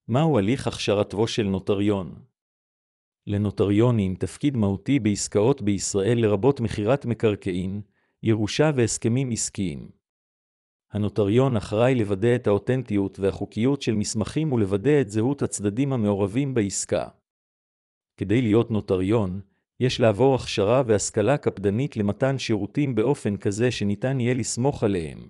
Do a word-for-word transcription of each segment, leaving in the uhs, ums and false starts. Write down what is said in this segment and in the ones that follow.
מהו הליך הכשרתו של נוטריון? לנוטריונים תפקיד מהותי בעסקאות בישראל לרבות מכירת מקרקעין, ירושה והסכמים עסקיים. הנוטריון אחראי לוודא את האותנטיות והחוקיות של מסמכים ולוודא את זהות הצדדים המעורבים בעסקה. כדי להיות נוטריון, יש לעבור הכשרה והשכלה קפדנית למתן שירותים באופן כזה שניתן יהיה לסמוך עליהם.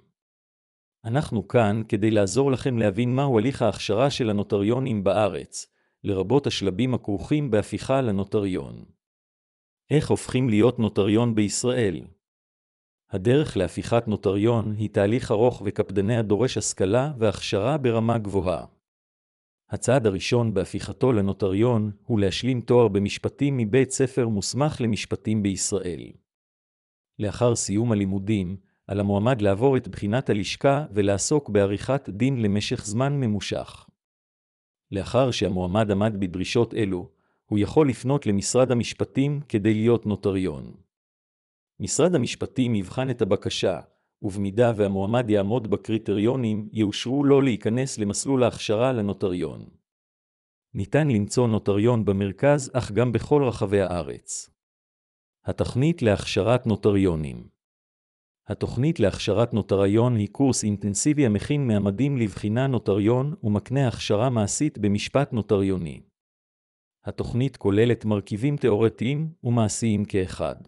אנחנו כאן כדי לעזור לכם להבין מהו הליך ההכשרה של הנוטריונים בארץ, לרבות השלבים הכרוכים בהפיכה לנוטריון. איך הופכים להיות נוטריון בישראל? הדרך להפיכת נוטריון היא תהליך ארוך וקפדני הדורש השכלה והכשרה ברמה גבוהה. הצעד הראשון בהפיכתו לנוטריון הוא להשלים תואר במשפטים מבית ספר מוסמך למשפטים בישראל. לאחר סיום הלימודים, על המועמד לעבור את בחינת הלשכה ולעסוק בעריכת דין למשך זמן ממושך. לאחר שהמועמד עמד בדרישות אלו, הוא יכול לפנות למשרד המשפטים כדי להיות נוטריון. משרד המשפטים יבחן את הבקשה, ובמידה והמועמד יעמוד בקריטריונים, יאושרו לו להיכנס למסלול ההכשרה לנוטריון. ניתן למצוא נוטריון במרכז, אך גם בכל רחבי הארץ. התוכנית להכשרת נוטריונים. התוכנית להכשרת נוטריון היא קורס אינטנסיבי המכין מעמדים לבחינה נוטריון ומקנה הכשרה מעשית במשפט נוטריוני. התוכנית כוללת מרכיבים תיאורטיים ומעשיים כאחד.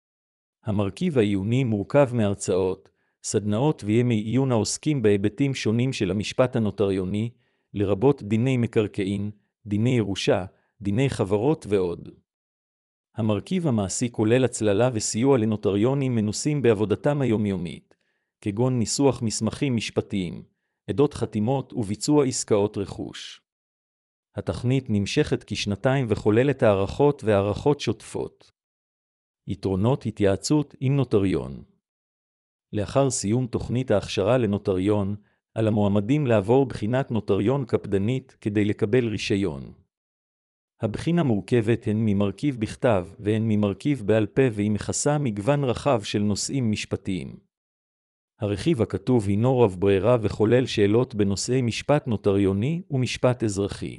המרכיב העיוני מורכב מהרצאות, סדנאות וימי עיון העוסקים בהיבטים שונים של המשפט הנוטריוני, לרבות דיני מקרקעין, דיני ירושה, דיני חברות ועוד. המרכיב המעשי כולל הצללה וסיוע לנוטריונים מנוסים בעבודתם היומיומית, כגון ניסוח מסמכים משפטיים, עדות חתימות וביצוע עסקאות רכוש. התוכנית נמשכת כשנתיים וכוללת הערכות והערכות שוטפות. יתרונות התייעצות עם נוטריון. לאחר סיום תוכנית ההכשרה לנוטריון, על המועמדים לעבור בחינת נוטריון קפדנית כדי לקבל רישיון. הבחינה מורכבת הן ממרכיב בכתב והן ממרכיב בעל פה והיא מכסה מגוון רחב של נושאים משפטיים. הרכיב הכתוב הינו רב ברירה וכולל שאלות בנושאי משפט נוטריוני ומשפט אזרחי.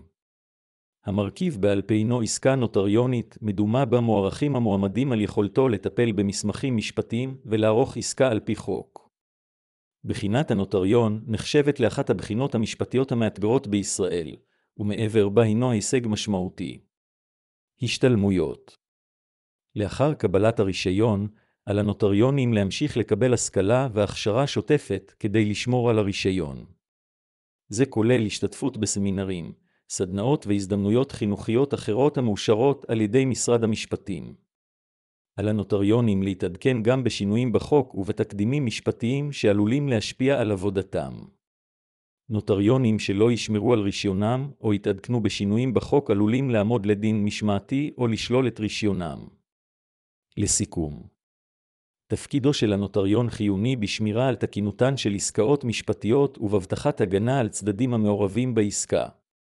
המרכיב בעל פה הינו עסקה נוטריונית מדומה בה מוערכים המועמדים על יכולתו לטפל במסמכים משפטיים ולערוך עסקה על פי חוק. בחינת הנוטריון נחשבת לאחת הבחינות המשפטיות המאתגרות בישראל, ומעבר בה הינו הישג משמעותי. השתלמויות. לאחר קבלת הרישיון, על הנוטריונים להמשיך לקבל השכלה והכשרה שוטפת כדי לשמור על הרישיון. זה כולל השתתפות בסמינרים, סדנאות והזדמנויות חינוכיות אחרות המאושרות על ידי משרד המשפטים. על הנוטריונים להתעדכן גם בשינויים בחוק ובתקדימים משפטיים שעלולים להשפיע על עבודתם. נוטריונים שלא ישמרו על רישיונם או יתעדכנו בשינויים בחוק עלולים לעמוד לדין משמעתי או לשלול את רישיונם. לסיכום, תפקידו של הנוטריון חיוני בשמירה על תקינותן של עסקאות משפטיות ובהבטחת הגנה על צדדים המעורבים בעסקה.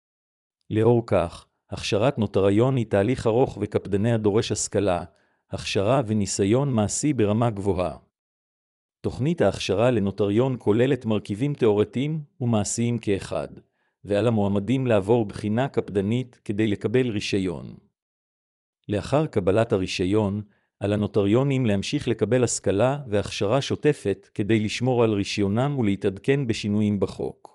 לאור כך, הכשרת נוטריון היא תהליך ארוך וקפדני הדורש השכלה, הכשרה וניסיון מעשי ברמה גבוהה. תוכנית ההכשרה לנוטריון כוללת מרכיבים תיאורטיים ומעשיים כאחד, ועל המועמדים לעבור בחינה קפדנית כדי לקבל רישיון. לאחר קבלת הרישיון, על הנוטריונים להמשיך לקבל השכלה והכשרה שוטפת כדי לשמור על רישיונם ולהתעדכן בשינויים בחוק.